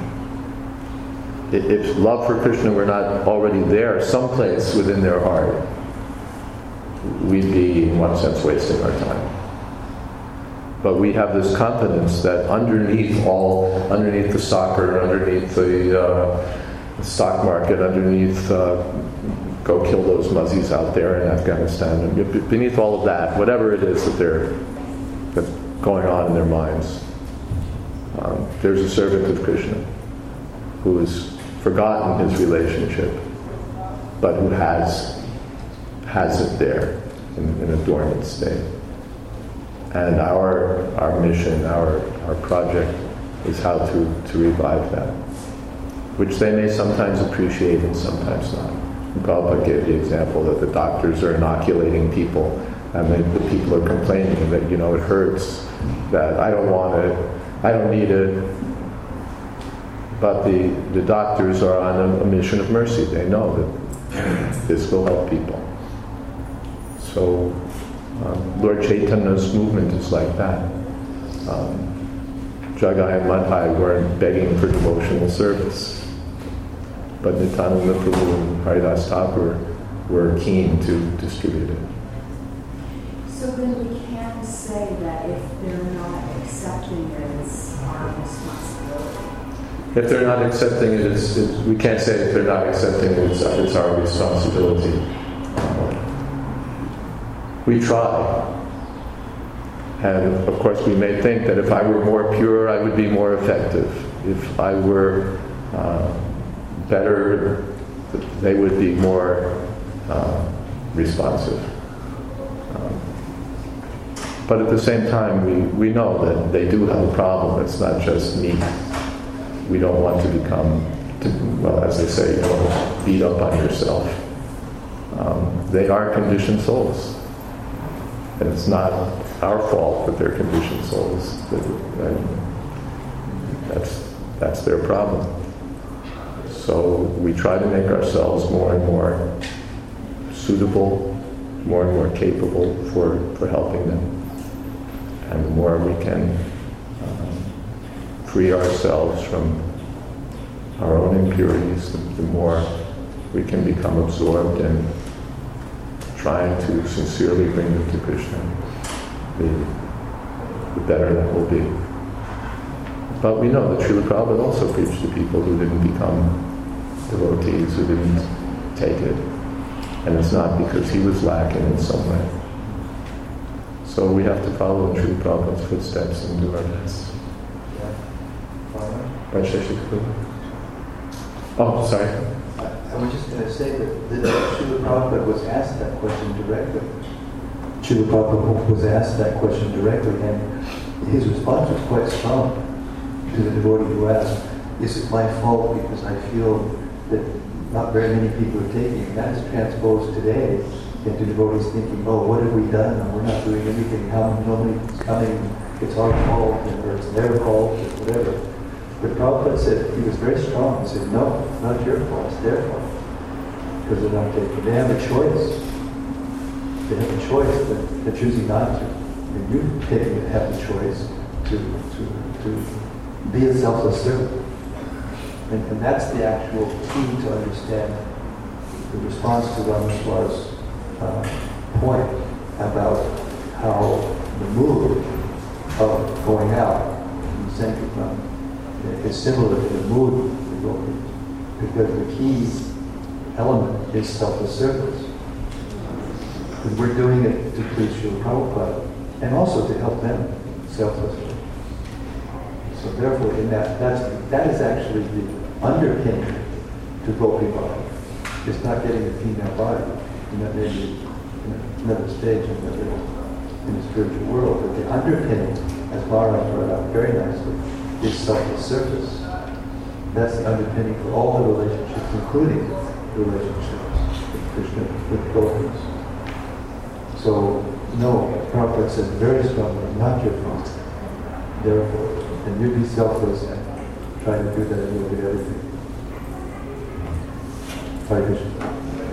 If love for Krishna were not already there someplace within their heart, we'd be, in one sense, wasting our time. But we have this confidence that underneath all, underneath the soccer, underneath the uh, stock market, underneath uh, go kill those muzzies out there in Afghanistan, and beneath all of that, whatever it is that they're that's going on in their minds, um, there's a servant of Krishna who has forgotten his relationship, but who has has it there in, in a dormant state. And our our mission, our our project, is how to, to revive that, which they may sometimes appreciate and sometimes not. Prabhupada gave the example that the doctors are inoculating people, and they, the people are complaining that, you know, it hurts, that I don't want it, I don't need it. But the, the doctors are on a, a mission of mercy. They know that this will help people. So um, Lord Chaitanya's movement is like that. Um, Jagai and Madhai weren't begging for devotional service, but Nityananda Prabhu and Haridas Thakur were keen to distribute it. So then we can say that if they're not accepting it, it's our responsibility. If they're not accepting it, it's, it's, we can't say if they're not accepting it, it's, it's our responsibility. We try. And of course we may think that if I were more pure, I would be more effective. If I were uh, better, they would be more uh, responsive. Um, but at the same time, we, we know that they do have a problem. It's not just me. We don't want to become, to, well, as they say, you know, beat up on yourself. Um, they are conditioned souls. And it's not our fault that they're conditioned souls. That's, that's their problem. So we try to make ourselves more and more suitable, more and more capable for, for helping them. And the more we can um, free ourselves from our own impurities, the, the more we can become absorbed in trying to sincerely bring them to Krishna, the, the better that will be. But we know that Srila Prabhupada also preached to people who didn't become devotees, who didn't take it. And it's not because he was lacking in some way. So we have to follow in Srila Prabhupada's footsteps and do our best. Right, Shashikapur? Oh, sorry. I was just going to say that, that Srila Prabhupada was asked that question directly. Srila Prabhupada was asked that question directly, and his response was quite strong to the devotee who asked, is it my fault because I feel that not very many people are taking it? That is transposed today into devotees thinking, oh, what have we done? We're not doing anything. How nobody's coming? It's our fault, or it's their fault, or whatever. But Prabhupada said, he was very strong. He said, no, it's not your fault, it's their fault. Because they're not taking it. They have a choice. They have a choice, but they're choosing not to. And you taking it have the choice to, to, to be a selfless servant. And, and that's the actual key to understand the response to Rameshwar's uh, point about how the mood of going out in Sankirtan is similar to the mood of the devotees, because the key element is selfless service. And we're doing it to please Srila Prabhupada and also to help them selflessly. So therefore, in that, that's, that is actually the underpinning to Gopi Bhakti. It's not getting a female body, and that may be another stage in the, in the spiritual world, but the underpinning, as Maharaj brought out very nicely, is selfless service. That's the underpinning for all the relationships, including the relationships with Krishna, with gopis. So, no, Prabhupada says very strongly, not your fault. Therefore, and you be selfless and try to do that in your everything. Hare Krishna.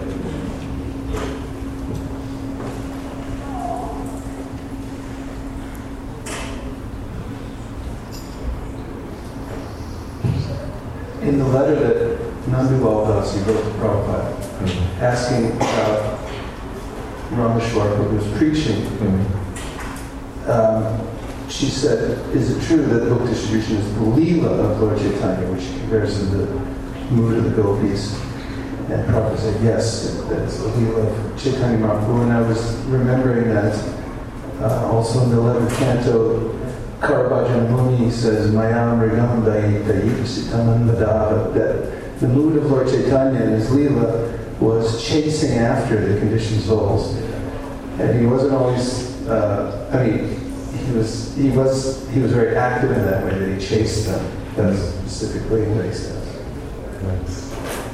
In the letter that Nandulal Dasi wrote to Prabhupada, mm-hmm. asking about Rameshwar, who was preaching, mm-hmm. um, she said, is it true that book distribution is the Leela of Lord Chaitanya, which compares to the mood of the gopis? And Prabhupada said, yes, that's the Leela of Chaitanya Mahaprabhu. And I was remembering that uh, also in the eleventh canto, Karabhajan Muni says, Mayam Rigam Dayipasitam Vadava, that the mood of Lord Chaitanya in his Leela was chasing after the conditioned souls. And he wasn't always, uh, I mean, he was, he was, he was very active in that way, that he chased them. That's specifically what he says. Nice.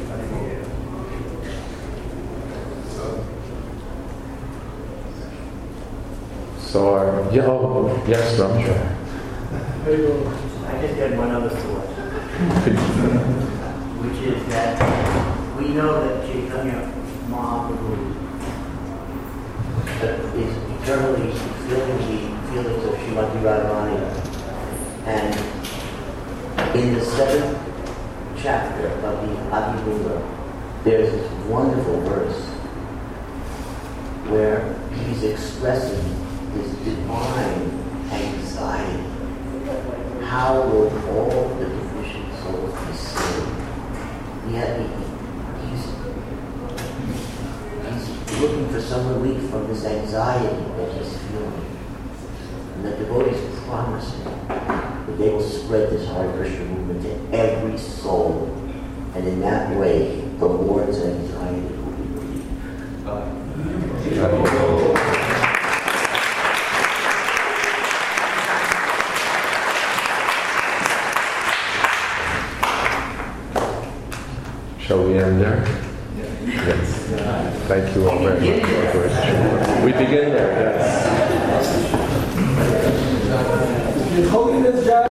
So our, yeah, oh, yes, Ramsha. I just had one other thought, which is that we know that Chaitanya Mahaprabhu is eternally feeling the feelings of Srimati Radharani. And in the seventh chapter of the Adi-Mula, there's this wonderful verse where he's expressing this divine anxiety. How will all the deficient souls be saved? Yet he, he's, he's looking for some relief from this anxiety that he's feeling. And the devotees promise him that they will spread this Hare Krishna movement to every soul. And in that way, the Lord's anxiety will be relieved. Uh, Shall we end there? Yes. Thank you all very much. We begin there, yes. Holiness,